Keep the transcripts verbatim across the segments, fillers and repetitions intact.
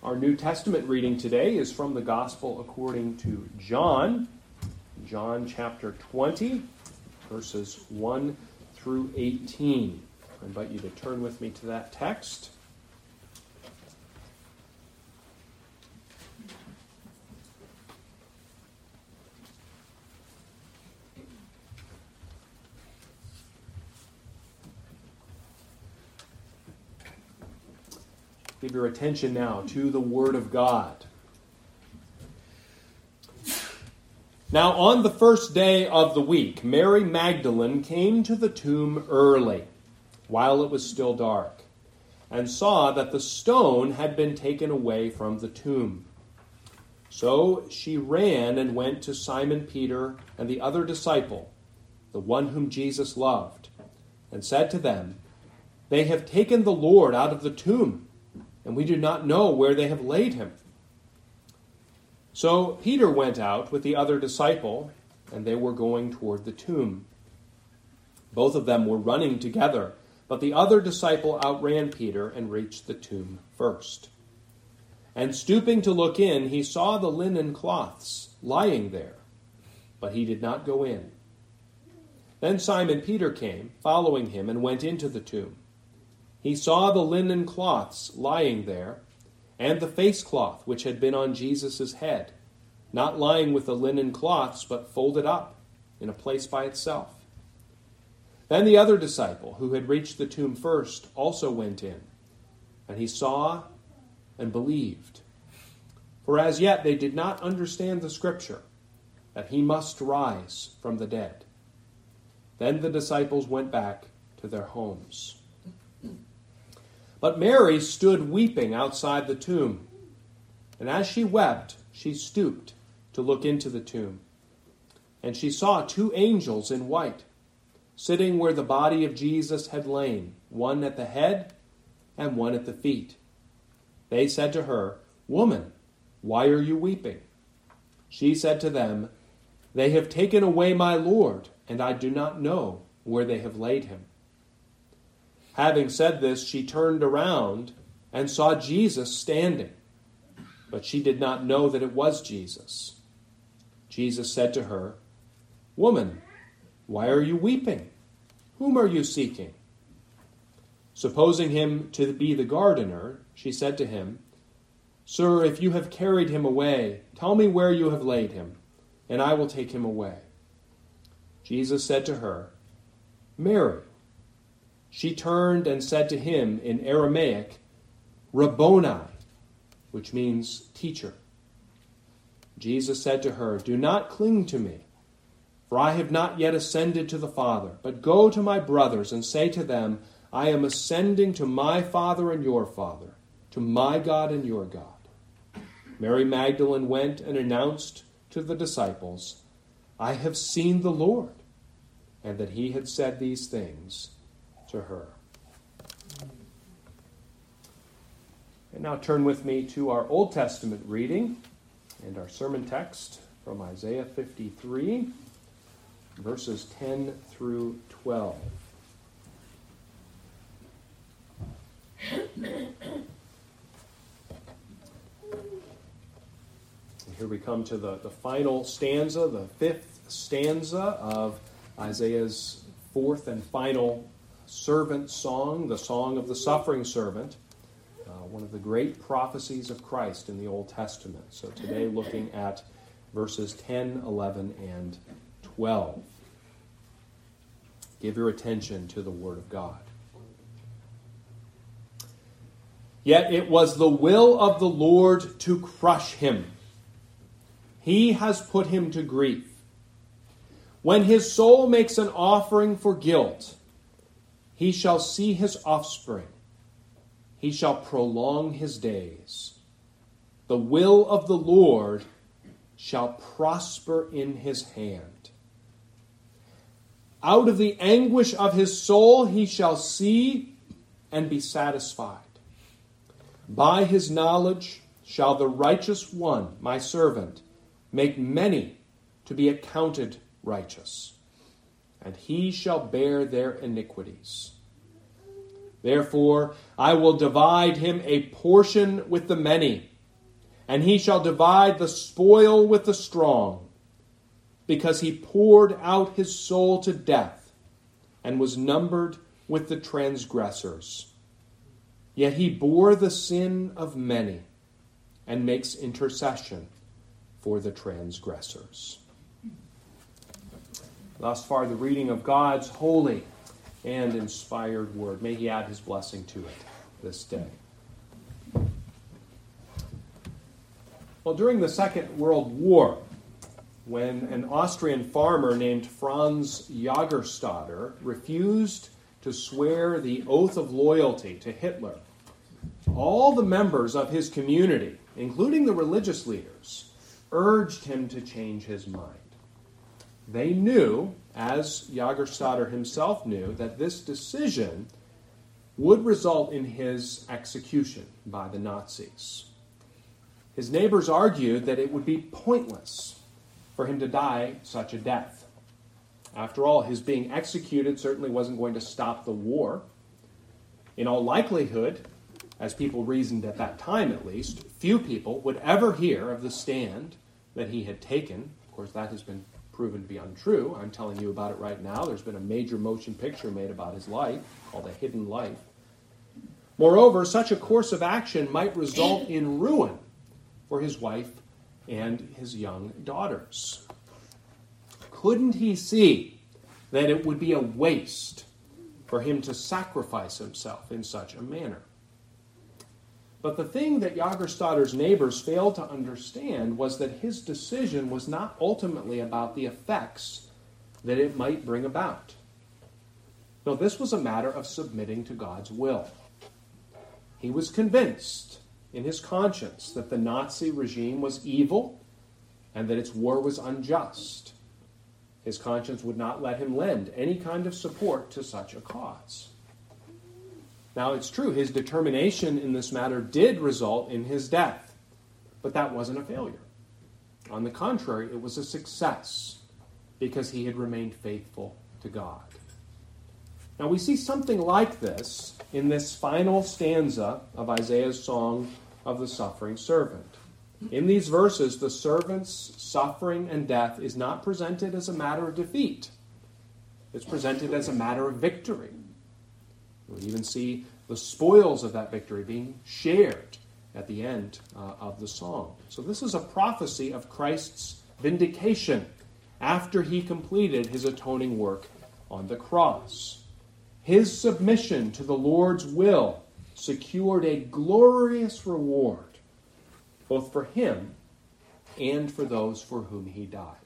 Our New Testament reading today is from the Gospel according to John, John chapter twenty, verses one through eighteen. I invite you to turn with me to that text. Give your attention now to the Word of God. Now, on the first day of the week, Mary Magdalene came to the tomb early, while it was still dark, and saw that the stone had been taken away from the tomb. So she ran and went to Simon Peter and the other disciple, the one whom Jesus loved, and said to them, "They have taken the Lord out of the tomb, and we do not know where they have laid him." So Peter went out with the other disciple, and they were going toward the tomb. Both of them were running together, but the other disciple outran Peter and reached the tomb first. And stooping to look in, he saw the linen cloths lying there, but he did not go in. Then Simon Peter came, following him, and went into the tomb. He saw the linen cloths lying there, and the face cloth which had been on Jesus' head, not lying with the linen cloths, but folded up in a place by itself. Then the other disciple, who had reached the tomb first, also went in, and he saw and believed. For as yet they did not understand the scripture, that he must rise from the dead. Then the disciples went back to their homes. But Mary stood weeping outside the tomb, and as she wept, she stooped to look into the tomb. And she saw two angels in white, sitting where the body of Jesus had lain, one at the head and one at the feet. They said to her, "Woman, why are you weeping?" She said to them, "They have taken away my Lord, and I do not know where they have laid him." Having said this, she turned around and saw Jesus standing, but she did not know that it was Jesus. Jesus said to her, "Woman, why are you weeping? Whom are you seeking?" Supposing him to be the gardener, she said to him, "Sir, if you have carried him away, tell me where you have laid him, and I will take him away." Jesus said to her, "Mary." She turned and said to him in Aramaic, "Rabboni," which means teacher. Jesus said to her, "Do not cling to me, for I have not yet ascended to the Father, but go to my brothers and say to them, I am ascending to my Father and your Father, to my God and your God." Mary Magdalene went and announced to the disciples, "I have seen the Lord," and that he had said these things to her. And now turn with me to our Old Testament reading and our sermon text from Isaiah fifty-three, verses ten through twelve. Here we come to the, the final stanza, the fifth stanza of Isaiah's fourth and final servant song, the song of the suffering servant, uh, one of the great prophecies of Christ in the Old Testament. So today looking at verses ten, eleven, and twelve. Give your attention to the Word of God. Yet it was the will of the Lord to crush him. He has put him to grief. When his soul makes an offering for guilt, he shall see his offspring. He shall prolong his days. The will of the Lord shall prosper in his hand. Out of the anguish of his soul he shall see and be satisfied. By his knowledge shall the righteous one, my servant, make many to be accounted righteous, and he shall bear their iniquities. Therefore, I will divide him a portion with the many, and he shall divide the spoil with the strong, because he poured out his soul to death and was numbered with the transgressors. Yet he bore the sin of many and makes intercession for the transgressors. Thus far, the reading of God's holy and inspired word. May he add his blessing to it this day. Well, during the Second World War, when an Austrian farmer named Franz Jagerstatter refused to swear the oath of loyalty to Hitler, all the members of his community, including the religious leaders, urged him to change his mind. They knew, as Jagerstatter himself knew, that this decision would result in his execution by the Nazis. His neighbors argued that it would be pointless for him to die such a death. After all, his being executed certainly wasn't going to stop the war. In all likelihood, as people reasoned at that time at least, few people would ever hear of the stand that he had taken. Of course, that has been proven to be untrue. I'm telling you about it right now. There's been a major motion picture made about his life, called A Hidden Life. Moreover, such a course of action might result in ruin for his wife and his young daughters. Couldn't he see that it would be a waste for him to sacrifice himself in such a manner? But the thing that Jagerstatter's neighbors failed to understand was that his decision was not ultimately about the effects that it might bring about. No, this was a matter of submitting to God's will. He was convinced in his conscience that the Nazi regime was evil and that its war was unjust. His conscience would not let him lend any kind of support to such a cause. Now, it's true, his determination in this matter did result in his death, but that wasn't a failure. On the contrary, it was a success because he had remained faithful to God. Now, we see something like this in this final stanza of Isaiah's song of the suffering servant. In these verses, the servant's suffering and death is not presented as a matter of defeat. It's presented as a matter of victory. We even see the spoils of that victory being shared at the end uh, of the song. So this is a prophecy of Christ's vindication after he completed his atoning work on the cross. His submission to the Lord's will secured a glorious reward, both for him and for those for whom he died.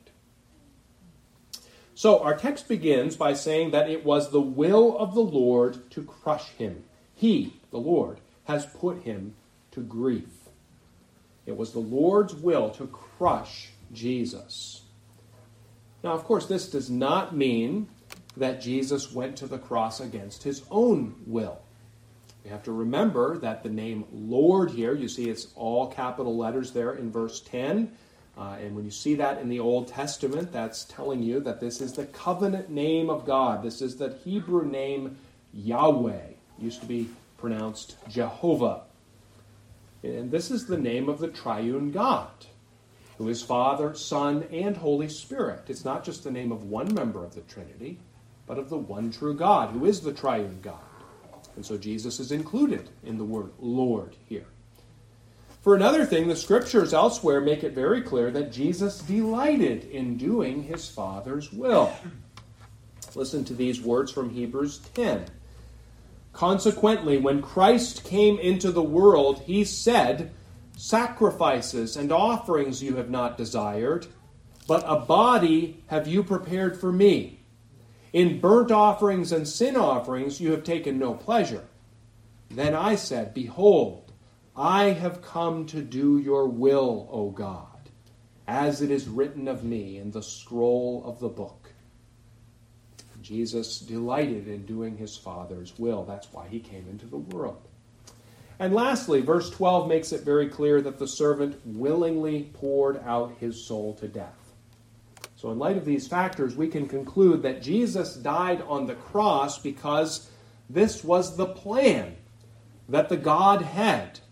So our text begins by saying that it was the will of the Lord to crush him. He, the Lord, has put him to grief. It was the Lord's will to crush Jesus. Now, of course, this does not mean that Jesus went to the cross against his own will. We have to remember that the name Lord here, you see it's all capital letters there in verse ten. Uh, and when you see that in the Old Testament, that's telling you that this is the covenant name of God. This is the Hebrew name Yahweh. It used to be pronounced Jehovah. And this is the name of the triune God, who is Father, Son, and Holy Spirit. It's not just the name of one member of the Trinity, but of the one true God, who is the triune God. And so Jesus is included in the word Lord here. For another thing, the scriptures elsewhere make it very clear that Jesus delighted in doing his Father's will. Listen to these words from Hebrews ten. Consequently, when Christ came into the world, he said, "Sacrifices and offerings you have not desired, but a body have you prepared for me. In burnt offerings and sin offerings you have taken no pleasure. Then I said, Behold, I have come to do your will, O God, as it is written of me in the scroll of the book." Jesus delighted in doing his Father's will. That's why he came into the world. And lastly, verse twelve makes it very clear that the servant willingly poured out his soul to death. So in light of these factors, we can conclude that Jesus died on the cross because this was the plan that the God had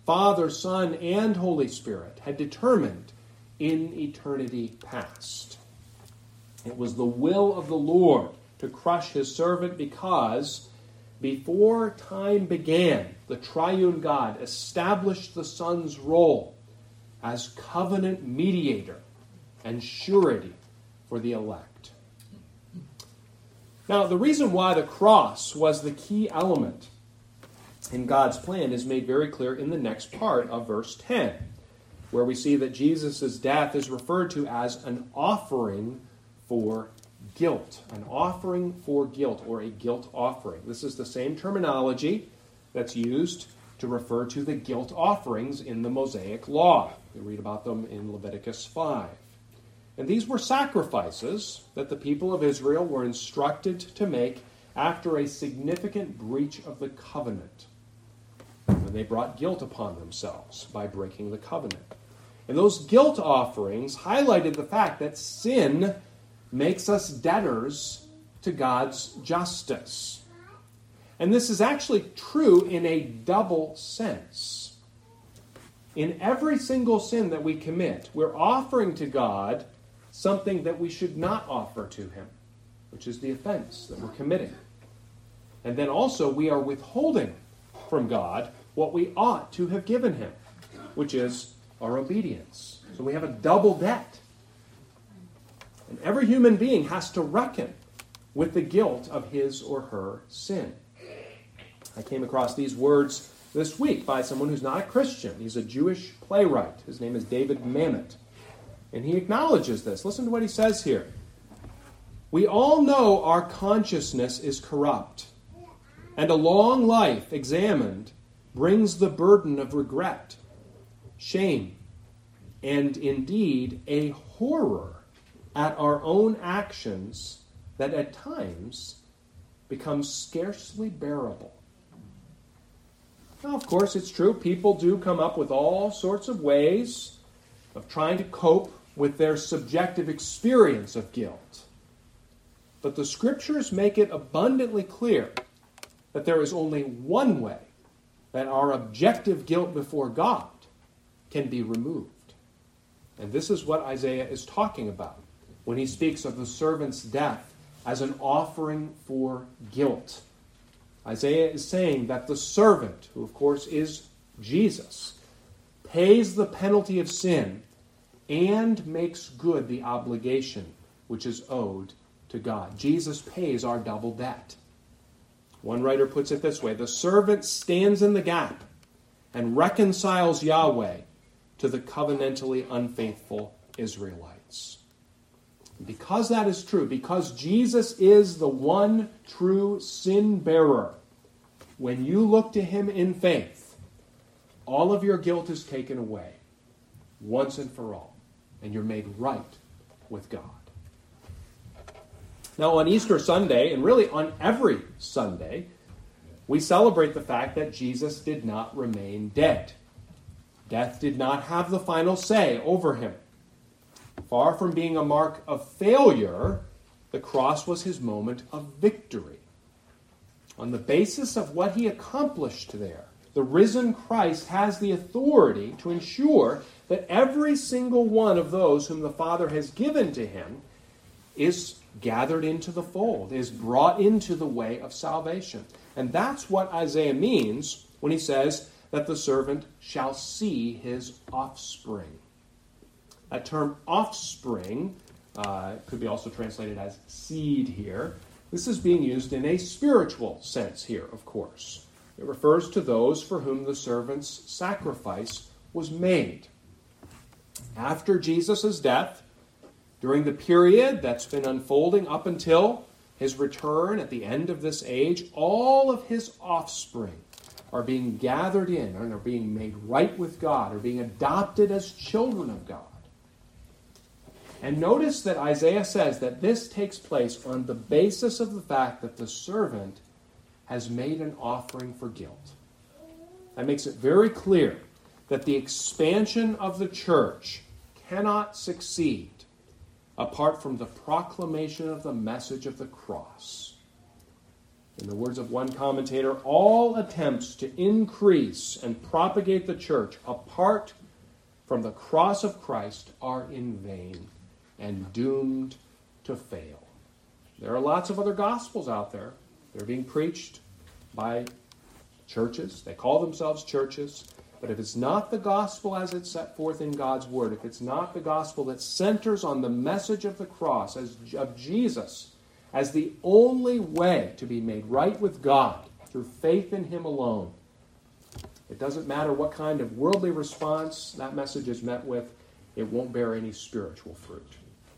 Father, Son, and Holy Spirit had determined in eternity past. It was the will of the Lord to crush his servant because before time began, the triune God established the Son's role as covenant mediator and surety for the elect. Now, the reason why the cross was the key element in God's plan is made very clear in the next part of verse ten, where we see that Jesus' death is referred to as an offering for guilt, an offering for guilt, or a guilt offering. This is the same terminology that's used to refer to the guilt offerings in the Mosaic Law. We read about them in Leviticus five. And these were sacrifices that the people of Israel were instructed to make after a significant breach of the covenant, when they brought guilt upon themselves by breaking the covenant. And those guilt offerings highlighted the fact that sin makes us debtors to God's justice. And this is actually true in a double sense. In every single sin that we commit, we're offering to God something that we should not offer to him, which is the offense that we're committing. And then also we are withholding from God what we ought to have given him, which is our obedience. So we have a double debt. And every human being has to reckon with the guilt of his or her sin. I came across these words this week by someone who's not a Christian. He's a Jewish playwright. His name is David Mamet. And he acknowledges this. Listen to what he says here. We all know our consciousness is corrupt, and a long life examined brings the burden of regret, shame, and indeed a horror at our own actions that at times becomes scarcely bearable. Now, of course, it's true, people do come up with all sorts of ways of trying to cope with their subjective experience of guilt. But the Scriptures make it abundantly clear that there is only one way that our objective guilt before God can be removed. And this is what Isaiah is talking about when he speaks of the servant's death as an offering for guilt. Isaiah is saying that the servant, who of course is Jesus, pays the penalty of sin and makes good the obligation which is owed to God. Jesus pays our double debt. One writer puts it this way: the servant stands in the gap and reconciles Yahweh to the covenantally unfaithful Israelites. Because that is true, because Jesus is the one true sin bearer, when you look to him in faith, all of your guilt is taken away once and for all, and you're made right with God. Now, on Easter Sunday, and really on every Sunday, we celebrate the fact that Jesus did not remain dead. Death did not have the final say over him. Far from being a mark of failure, the cross was his moment of victory. On the basis of what he accomplished there, the risen Christ has the authority to ensure that every single one of those whom the Father has given to him is gathered into the fold, is brought into the way of salvation. And that's what Isaiah means when he says that the servant shall see his offspring. That term offspring uh, could be also translated as seed here. This is being used in a spiritual sense here, of course. It refers to those for whom the servant's sacrifice was made. After Jesus' death, during the period that's been unfolding up until his return at the end of this age, all of his offspring are being gathered in and are being made right with God, are being adopted as children of God. And notice that Isaiah says that this takes place on the basis of the fact that the servant has made an offering for guilt. That makes it very clear that the expansion of the church cannot succeed apart from the proclamation of the message of the cross. In the words of one commentator, all attempts to increase and propagate the church apart from the cross of Christ are in vain and doomed to fail. There are lots of other gospels out there. They're being preached by churches. They call themselves churches. But if it's not the gospel as it's set forth in God's Word, if it's not the gospel that centers on the message of the cross, as, of Jesus, as the only way to be made right with God through faith in Him alone, it doesn't matter what kind of worldly response that message is met with, it won't bear any spiritual fruit.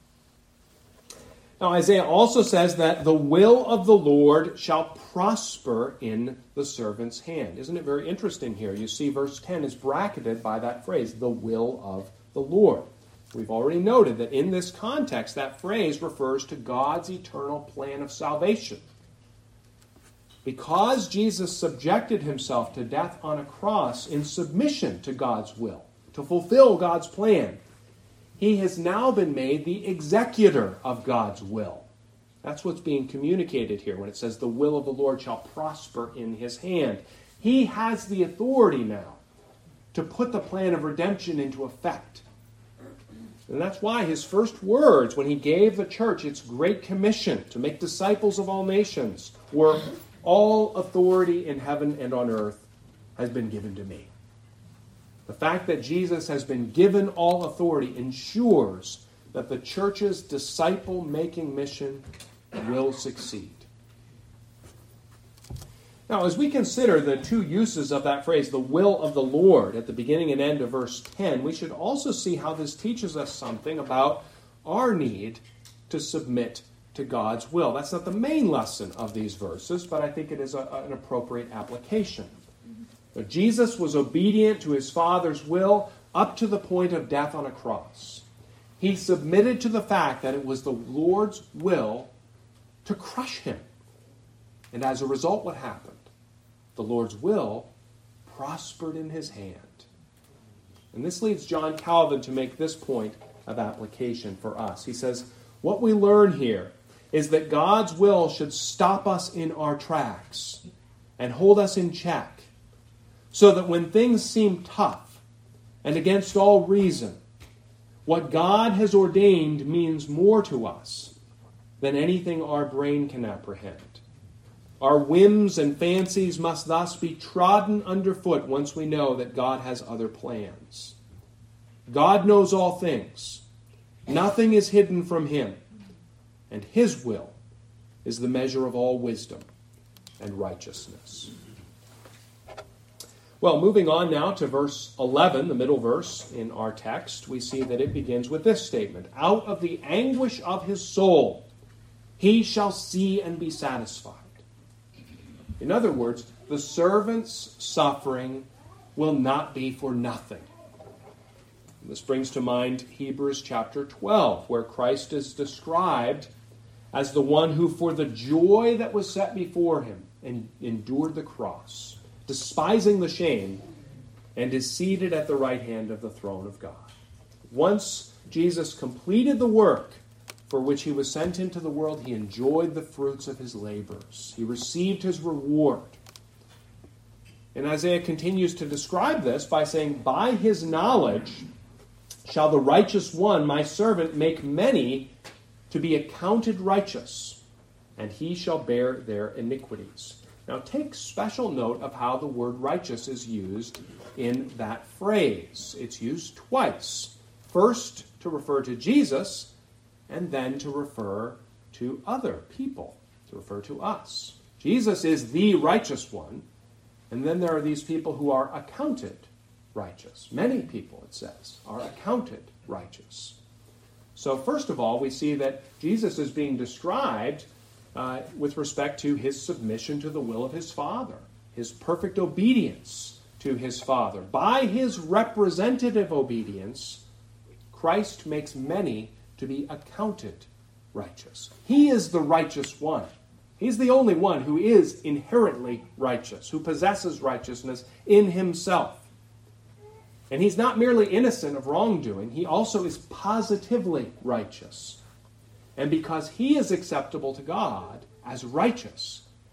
Now, Isaiah also says that the will of the Lord shall prosper in the servant's hand. Isn't it very interesting here? You see verse ten is bracketed by that phrase, the will of the Lord. We've already noted that in this context, that phrase refers to God's eternal plan of salvation. Because Jesus subjected himself to death on a cross in submission to God's will, to fulfill God's plan, he has now been made the executor of God's will. That's what's being communicated here when it says the will of the Lord shall prosper in his hand. He has the authority now to put the plan of redemption into effect. And that's why his first words when he gave the church its great commission to make disciples of all nations were, all authority in heaven and on earth has been given to me. The fact that Jesus has been given all authority ensures that the church's disciple-making mission will succeed. Now, as we consider the two uses of that phrase, the will of the Lord, at the beginning and end of verse ten, we should also see how this teaches us something about our need to submit to God's will. That's not the main lesson of these verses, but I think it is a, an appropriate application. But Jesus was obedient to his Father's will up to the point of death on a cross. He submitted to the fact that it was the Lord's will to crush him. And as a result, what happened? The Lord's will prospered in his hand. And this leads John Calvin to make this point of application for us. He says, what we learn here is that God's will should stop us in our tracks and hold us in check, so that when things seem tough and against all reason, what God has ordained means more to us than anything our brain can apprehend. Our whims and fancies must thus be trodden underfoot once we know that God has other plans. God knows all things. Nothing is hidden from him. And his will is the measure of all wisdom and righteousness. Well, moving on now to verse eleven, the middle verse in our text, we see that it begins with this statement. Out of the anguish of his soul, he shall see and be satisfied. In other words, the servant's suffering will not be for nothing. This brings to mind Hebrews chapter twelve, where Christ is described as the one who, for the joy that was set before him, endured the cross, despising the shame, and is seated at the right hand of the throne of God. Once Jesus completed the work for which he was sent into the world, he enjoyed the fruits of his labors. He received his reward. And Isaiah continues to describe this by saying, by his knowledge shall the righteous one, my servant, make many to be accounted righteous, and he shall bear their iniquities. Now take special note of how the word righteous is used in that phrase. It's used twice. First to refer to Jesus, and then to refer to other people, to refer to us. Jesus is the righteous one, and then there are these people who are accounted righteous. Many people, it says, are accounted righteous. So first of all, we see that Jesus is being described uh, with respect to his submission to the will of his Father, his perfect obedience to his Father. By his representative obedience, Christ makes many to be accounted righteous. He is the righteous one. He's the only one who is inherently righteous, who possesses righteousness in himself. And he's not merely innocent of wrongdoing, he also is positively righteous. And because he is acceptable to God as righteous,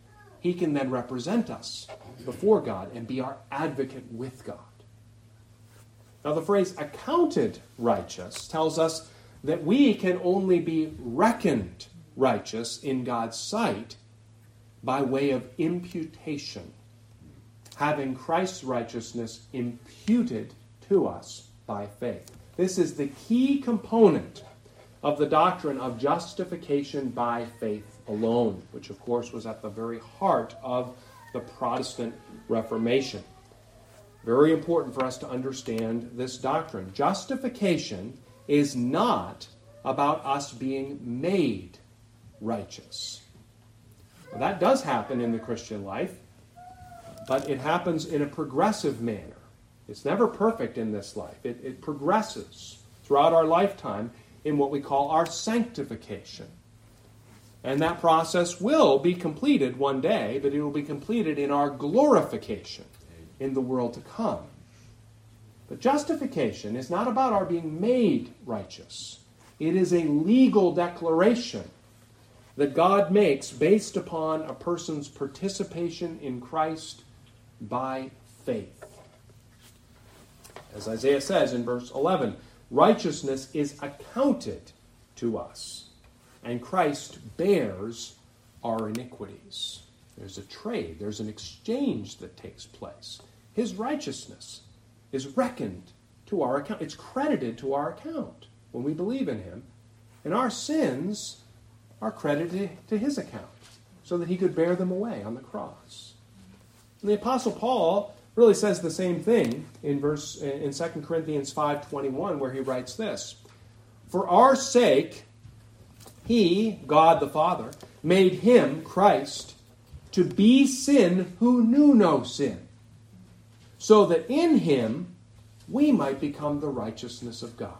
he can then represent us before God and be our advocate with God. Now, the phrase accounted righteous tells us that we can only be reckoned righteous in God's sight by way of imputation, having Christ's righteousness imputed to us by faith. This is the key component of the doctrine of justification by faith alone, which of course was at the very heart of the Protestant Reformation. Very important for us to understand this doctrine. Justification is not about us being made righteous. Well, that does happen in the Christian life, but it happens in a progressive manner. It's never perfect in this life. It, it progresses throughout our lifetime in what we call our sanctification. And that process will be completed one day, but it will be completed in our glorification in the world to come. But justification is not about our being made righteous. It is a legal declaration that God makes based upon a person's participation in Christ by faith. As Isaiah says in verse eleven, righteousness is accounted to us, and Christ bears our iniquities. There's a trade, there's an exchange that takes place. His righteousness is reckoned to our account. It's credited to our account when we believe in him. And our sins are credited to his account so that he could bear them away on the cross. And the Apostle Paul really says the same thing in verse in Second Corinthians five twenty-one, where he writes this: "For our sake he, God the Father, made him, Christ, to be sin who knew no sin, so that in him we might become the righteousness of God."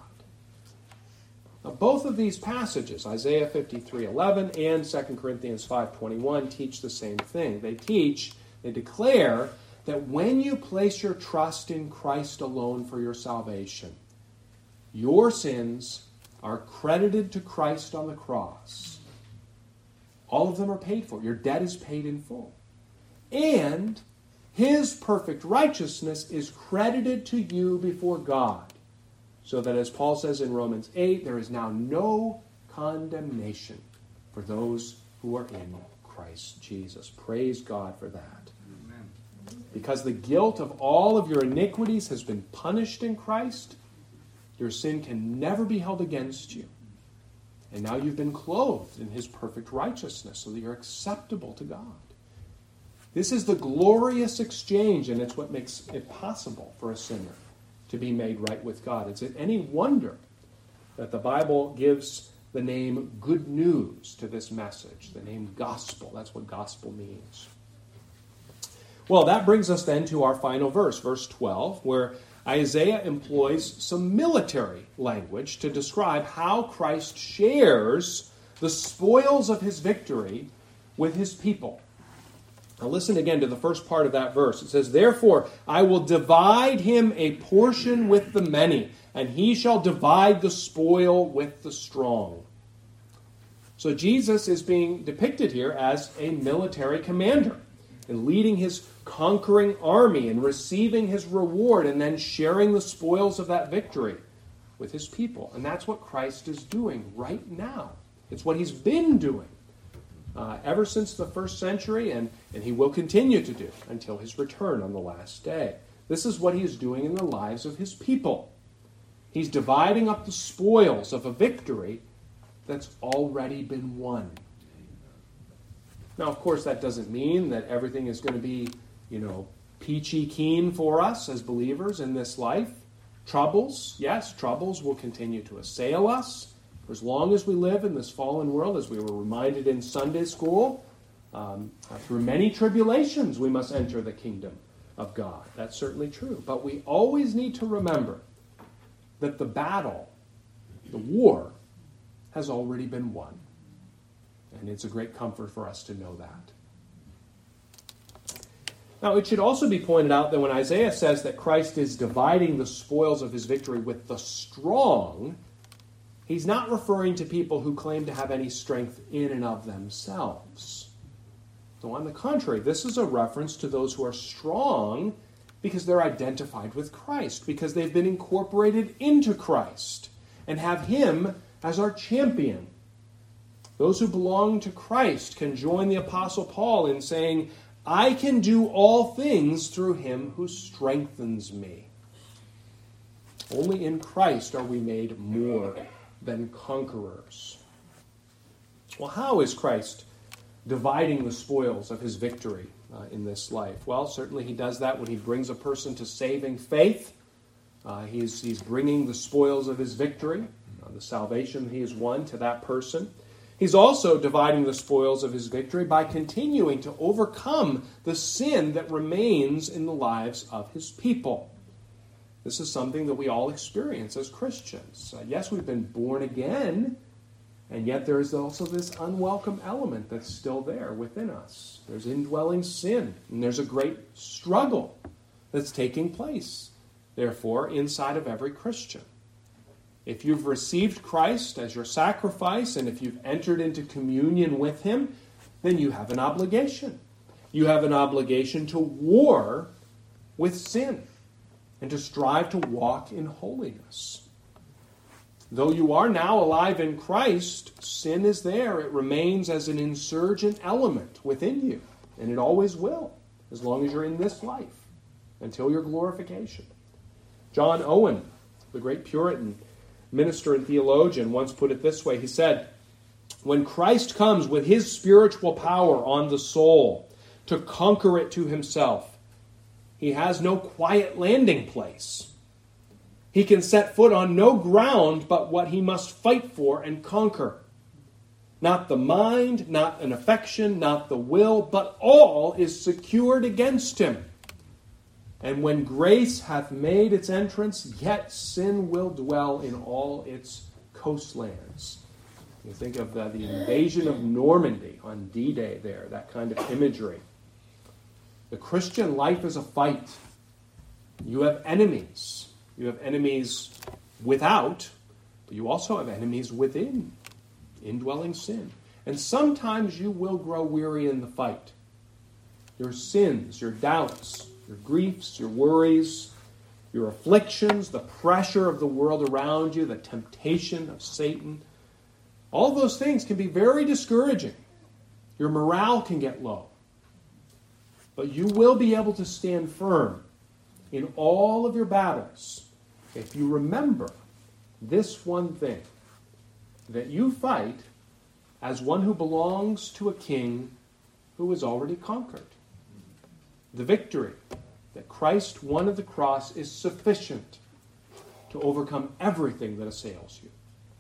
Now, both of these passages, Isaiah fifty-three eleven and Second Corinthians five twenty-one, teach the same thing. They teach, they declare that when you place your trust in Christ alone for your salvation, your sins are credited to Christ on the cross. All of them are paid for. Your debt is paid in full. And his perfect righteousness is credited to you before God. So that, as Paul says in Romans eight, there is now no condemnation for those who are in Christ Jesus. Praise God for that. Amen. Because the guilt of all of your iniquities has been punished in Christ, your sin can never be held against you. And now you've been clothed in his perfect righteousness so that you're acceptable to God. This is the glorious exchange, and it's what makes it possible for a sinner to be made right with God. Is it any wonder that the Bible gives the name good news to this message, the name gospel? That's what gospel means. Well, that brings us then to our final verse, verse twelve, where Isaiah employs some military language to describe how Christ shares the spoils of his victory with his people. Now listen again to the first part of that verse. It says, "Therefore I will divide him a portion with the many, and he shall divide the spoil with the strong." So Jesus is being depicted here as a military commander and leading his conquering army and receiving his reward and then sharing the spoils of that victory with his people. And that's what Christ is doing right now. It's what he's been doing uh, ever since the first century, and, and he will continue to do until his return on the last day. This is what he is doing in the lives of his people. He's dividing up the spoils of a victory that's already been won. Now, of course, that doesn't mean that everything is going to be, you know, peachy keen for us as believers in this life. Troubles, yes, troubles will continue to assail us for as long as we live in this fallen world, as we were reminded in Sunday school. Um, through many tribulations we must enter the kingdom of God. That's certainly true. But we always need to remember that the battle, the war, has already been won. And it's a great comfort for us to know that. Now, it should also be pointed out that when Isaiah says that Christ is dividing the spoils of his victory with the strong, he's not referring to people who claim to have any strength in and of themselves. No, on the contrary, this is a reference to those who are strong because they're identified with Christ, because they've been incorporated into Christ and have him as our champion. Those who belong to Christ can join the Apostle Paul in saying, I can do all things through him who strengthens me. Only in Christ are we made more than conquerors. Well, how is Christ dividing the spoils of his victory uh, in this life? Well, certainly he does that when he brings a person to saving faith. Uh, he's, he's bringing the spoils of his victory, uh, the salvation he has won to that person. He's also dividing the spoils of his victory by continuing to overcome the sin that remains in the lives of his people. This is something that we all experience as Christians. Uh, yes, we've been born again, and yet there is also this unwelcome element that's still there within us. There's indwelling sin, and there's a great struggle that's taking place, therefore, inside of every Christian. If you've received Christ as your sacrifice, and if you've entered into communion with him, then you have an obligation. You have an obligation to war with sin and to strive to walk in holiness. Though you are now alive in Christ, sin is there. It remains as an insurgent element within you, and it always will, as long as you're in this life, until your glorification. John Owen, the great Puritan minister and theologian, once put it this way. He said, when Christ comes with his spiritual power on the soul to conquer it to himself, he has no quiet landing place. He can set foot on no ground but what he must fight for and conquer. Not the mind, not an affection, not the will, but all is secured against him. And when grace hath made its entrance, yet sin will dwell in all its coastlands. You think of the, the invasion of Normandy on D-Day there, that kind of imagery. The Christian life is a fight. You have enemies. You have enemies without, but you also have enemies within, indwelling sin. And sometimes you will grow weary in the fight. Your sins, your doubts, your griefs, your worries, your afflictions, the pressure of the world around you, the temptation of Satan, all those things can be very discouraging. Your morale can get low. But you will be able to stand firm in all of your battles if you remember this one thing, that you fight as one who belongs to a king who has already conquered. The victory that Christ won at the cross is sufficient to overcome everything that assails you.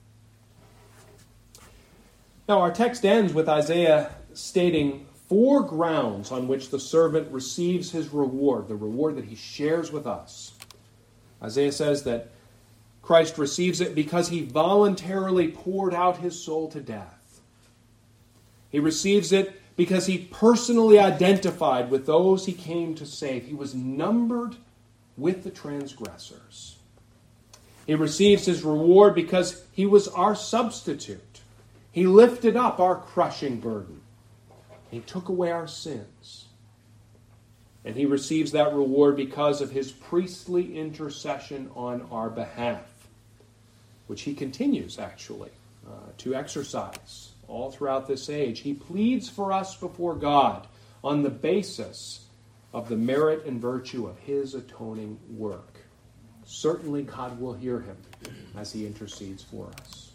Now, our text ends with Isaiah stating four grounds on which the servant receives his reward, the reward that he shares with us. Isaiah says that Christ receives it because he voluntarily poured out his soul to death. He receives it because he personally identified with those he came to save. He was numbered with the transgressors. He receives his reward because he was our substitute. He lifted up our crushing burden. He took away our sins. And he receives that reward because of his priestly intercession on our behalf, which he continues, actually, uh, to exercise all throughout this age. He pleads for us before God on the basis of the merit and virtue of his atoning work. Certainly God will hear him as he intercedes for us.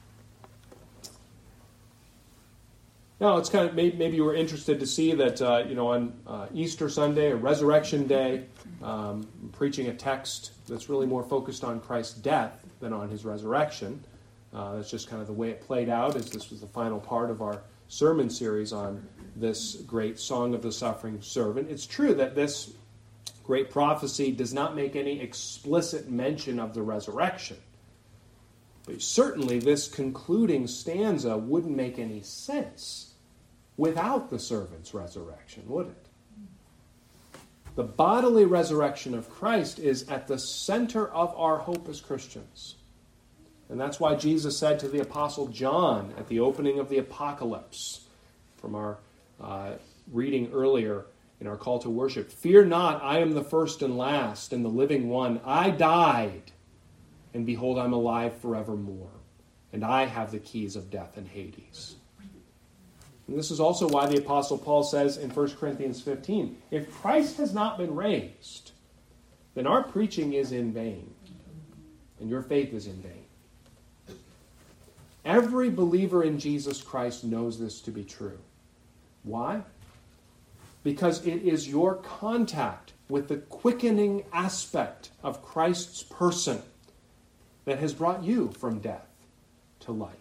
Now, it's kind of, maybe you were interested to see that, uh, you know, on uh, Easter Sunday or Resurrection Day, um, I'm preaching a text that's really more focused on Christ's death than on his resurrection. Uh, that's just kind of the way it played out, as this was the final part of our sermon series on this great Song of the Suffering Servant. It's true that this great prophecy does not make any explicit mention of the resurrection. But certainly this concluding stanza wouldn't make any sense without the servant's resurrection, would it? The bodily resurrection of Christ is at the center of our hope as Christians. And that's why Jesus said to the Apostle John at the opening of the Apocalypse, from our uh, reading earlier in our call to worship, fear not, I am the first and last and the living one. I died, and behold, I'm alive forevermore, and I have the keys of death and Hades. And this is also why the Apostle Paul says in First Corinthians fifteen, if Christ has not been raised, then our preaching is in vain, and your faith is in vain. Every believer in Jesus Christ knows this to be true. Why? Because it is your contact with the quickening aspect of Christ's person that has brought you from death to life.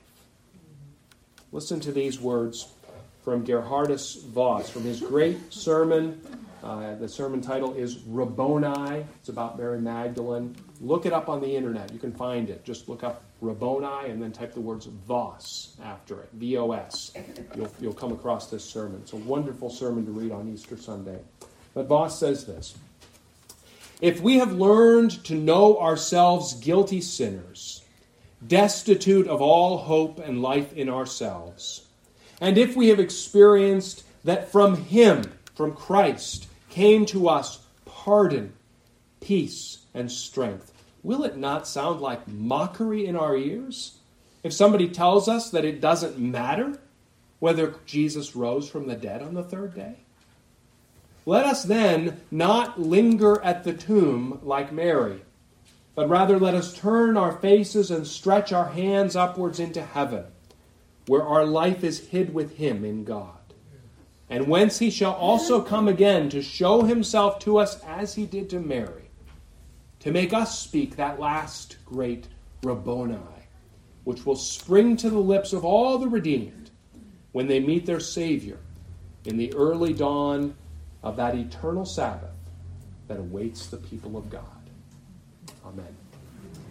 Listen to these words from Gerhardus Voss, from his great sermon. Uh, the sermon title is Rabboni. It's about Mary Magdalene. Look it up on the internet. You can find it. Just look up Rabboni and then type the words Voss after it, V O S. You'll, you'll come across this sermon. It's a wonderful sermon to read on Easter Sunday. But Voss says this: if we have learned to know ourselves guilty sinners, destitute of all hope and life in ourselves, and if we have experienced that from Him, from Christ, came to us pardon, peace, and strength, will it not sound like mockery in our ears if somebody tells us that it doesn't matter whether Jesus rose from the dead on the third day? Let us then not linger at the tomb like Mary, but rather let us turn our faces and stretch our hands upwards into heaven, where our life is hid with Him in God, and whence He shall also come again to show Himself to us as He did to Mary, to make us speak that last great Rabboni, which will spring to the lips of all the redeemed when they meet their Savior in the early dawn of that eternal Sabbath that awaits the people of God. Amen.